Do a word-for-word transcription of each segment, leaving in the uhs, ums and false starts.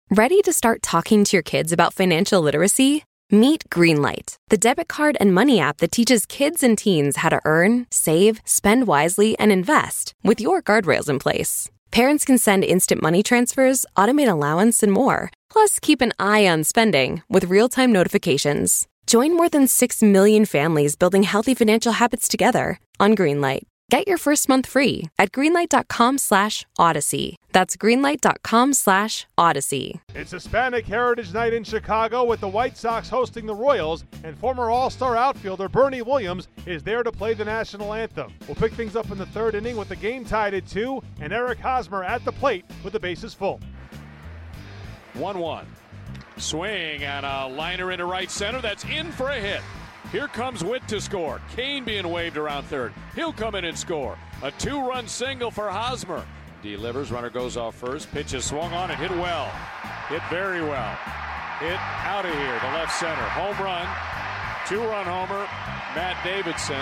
Ready to start talking to your kids about financial literacy? Meet Greenlight, the debit card and money app that teaches kids and teens how to earn, save, spend wisely, and invest with your guardrails in place. Parents can send instant money transfers, automate allowance, and more. Plus, keep an eye on spending with real-time notifications. Join more than six million families building healthy financial habits together on Greenlight. Get your first month free at greenlight.com slash odyssey. That's greenlight.com slash odyssey. It's Hispanic Heritage Night in Chicago with the White Sox hosting the Royals, and former All-Star outfielder Bernie Williams is there to play the national anthem. We'll pick things up in the third inning with the game tied at two, and Eric Hosmer at the plate with the bases full. one one. Swing and a liner into right center. That's in for a hit. Here comes Witt to score. Kane being waved around third. He'll come in and score. A two-run single for Hosmer. Delivers. Runner goes off first. Pitch is swung on and hit well. Hit very well. Hit out of here to left center. Home run. Two-run homer. Matt Davidson.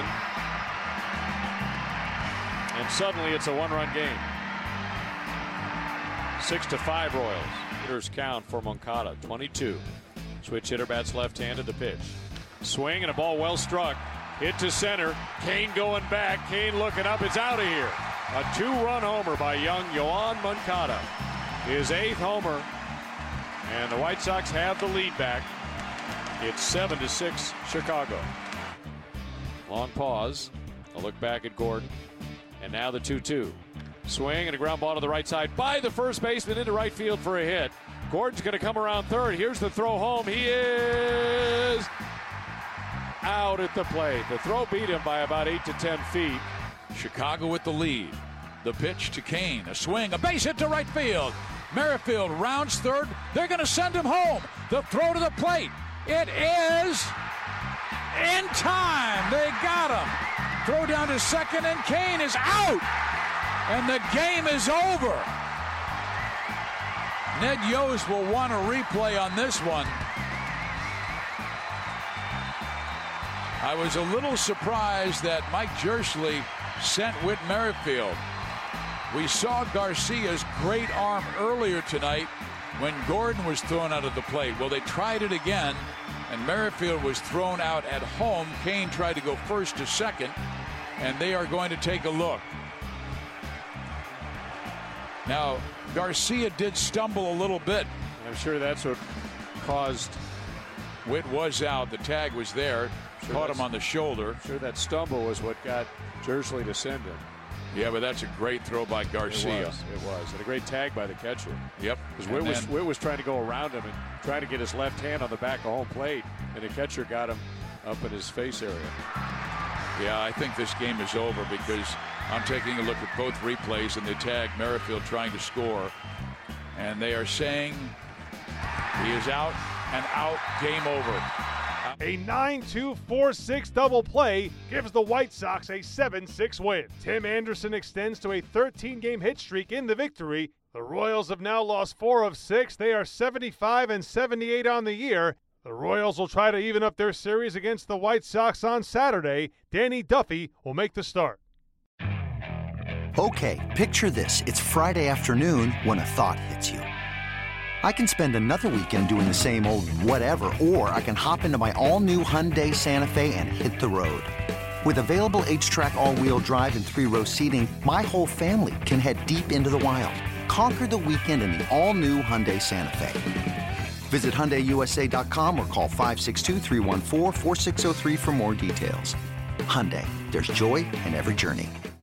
And suddenly it's a one-run game. Six to five Royals. Hitters count for Moncada. twenty-two. Switch hitter bats left-handed to pitch. Swing and a ball well struck. Hit to center. Kane going back. Kane looking up. It's out of here. A two-run homer by young Yoan Moncada. His eighth homer. And the White Sox have the lead back. It's seven to six Chicago. Long pause. A look back at Gordon. And now the two two. Swing and a ground ball to the right side by the first baseman into right field for a hit. Gordon's going to come around third. Here's the throw home. He is out at the plate. The throw beat him by about eight to ten feet. Chicago with the lead. The pitch to Kane. A swing. A base hit to right field. Merrifield rounds third. They're going to send him home. The throw to the plate. It is in time. They got him. Throw down to second, and Kane is out. And the game is over. Ned Yost will want a replay on this one. I was a little surprised that Mike Jersley sent Whit Merrifield. We saw Garcia's great arm earlier tonight when Gordon was thrown out of the plate. Well, they tried it again, and Merrifield was thrown out at home. Kane tried to go first to second, and they are going to take a look. Now, Garcia did stumble a little bit. I'm sure that's what caused. Whit was out. The tag was there. Sure, caught him on the shoulder. I'm sure that stumble was what got Jersley to send him. Yeah, but that's a great throw by Garcia. It was. It was. And a great tag by the catcher. Yep. Because Whit was, Whit was trying to go around him and trying to get his left hand on the back of home plate, and the catcher got him up in his face area. Yeah, I think this game is over because I'm taking a look at both replays, and they tag Merrifield trying to score. And they are saying he is out and out, game over. A nine two four six double play gives the White Sox a seven six win. Tim Anderson extends to a thirteen-game hit streak in the victory. The Royals have now lost four of six. They are seventy-five and seventy-eight on the year. The Royals will try to even up their series against the White Sox on Saturday. Danny Duffy will make the start. Okay, picture this. It's Friday afternoon when a thought hits you. I can spend another weekend doing the same old whatever, or I can hop into my all-new Hyundai Santa Fe and hit the road. With available H-Track all-wheel drive and three-row seating, my whole family can head deep into the wild. Conquer the weekend in the all-new Hyundai Santa Fe. Visit Hyundai U S A dot com or call five six two, three one four, four six zero three for more details. Hyundai, there's joy in every journey.